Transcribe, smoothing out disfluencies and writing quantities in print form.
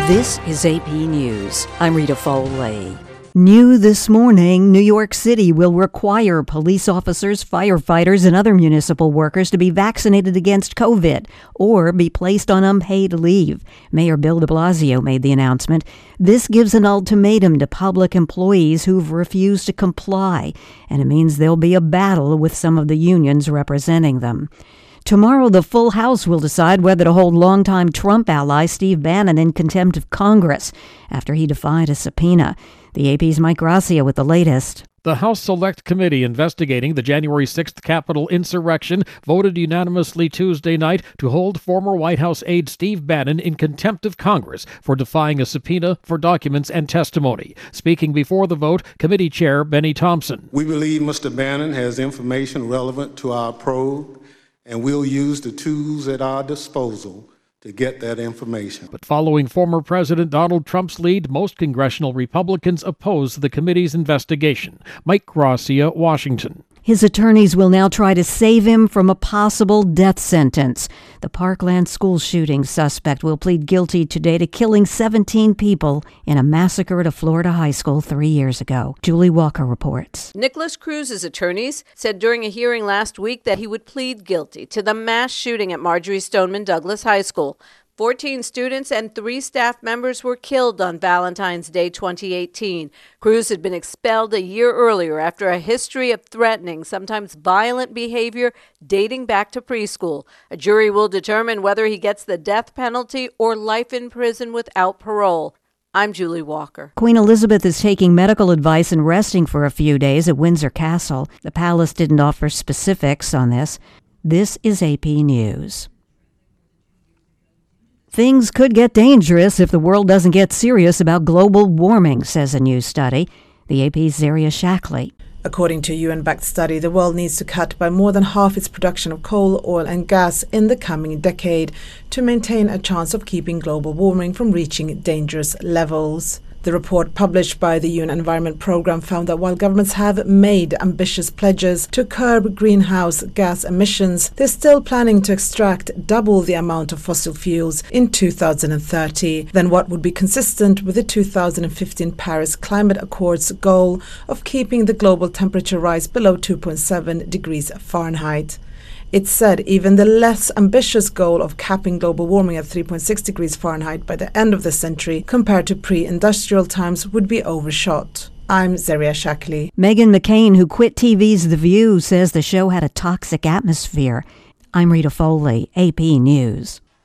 This is AP News. I'm Rita Foley. New this morning, New York City will require police officers, firefighters, and other municipal workers to be vaccinated against COVID or be placed on unpaid leave. Mayor Bill de Blasio made the announcement. This gives an ultimatum to public employees who've refused to comply, and it means there'll be a battle with some of the unions representing them. Tomorrow, the full House will decide whether to hold longtime Trump ally Steve Bannon in contempt of Congress after he defied a subpoena. The AP's Mike Gracia with the latest. The House Select Committee investigating the January 6th Capitol insurrection voted unanimously Tuesday night to hold former White House aide Steve Bannon in contempt of Congress for defying a subpoena for documents and testimony. Speaking before the vote, Committee Chair Benny Thompson. We believe Mr. Bannon has information relevant to our probe, and we'll use the tools at our disposal to get that information. But following former President Donald Trump's lead, most congressional Republicans oppose the committee's investigation. Mike Gracia, Washington. His attorneys will now try to save him from a possible death sentence. The Parkland school shooting suspect will plead guilty today to killing 17 people in a massacre at a Florida high school 3 years ago. Julie Walker reports. Nicholas Cruz's attorneys said during a hearing last week that he would plead guilty to the mass shooting at Marjory Stoneman Douglas High School. 14 students and 3 staff members were killed on Valentine's Day 2018. Cruz had been expelled a year earlier after a history of threatening, sometimes violent behavior dating back to preschool. A jury will determine whether he gets the death penalty or life in prison without parole. I'm Julie Walker. Queen Elizabeth is taking medical advice and resting for a few days at Windsor Castle. The palace didn't offer specifics on this. This is AP News. Things could get dangerous if the world doesn't get serious about global warming, says a new study. The AP's Zaria Shackley. According to a UN-backed study, the world needs to cut by more than half its production of coal, oil and gas in the coming decade to maintain a chance of keeping global warming from reaching dangerous levels. The report published by the UN Environment Programme found that while governments have made ambitious pledges to curb greenhouse gas emissions, they're still planning to extract double the amount of fossil fuels in 2030 than what would be consistent with the 2015 Paris Climate Accords goal of keeping the global temperature rise below 2.7 degrees Fahrenheit. It said even the less ambitious goal of capping global warming at 3.6 degrees Fahrenheit by the end of the century compared to pre-industrial times would be overshot. I'm Zaria Shackley. Meghan McCain, who quit TV's The View, says the show had a toxic atmosphere. I'm Rita Foley, AP News.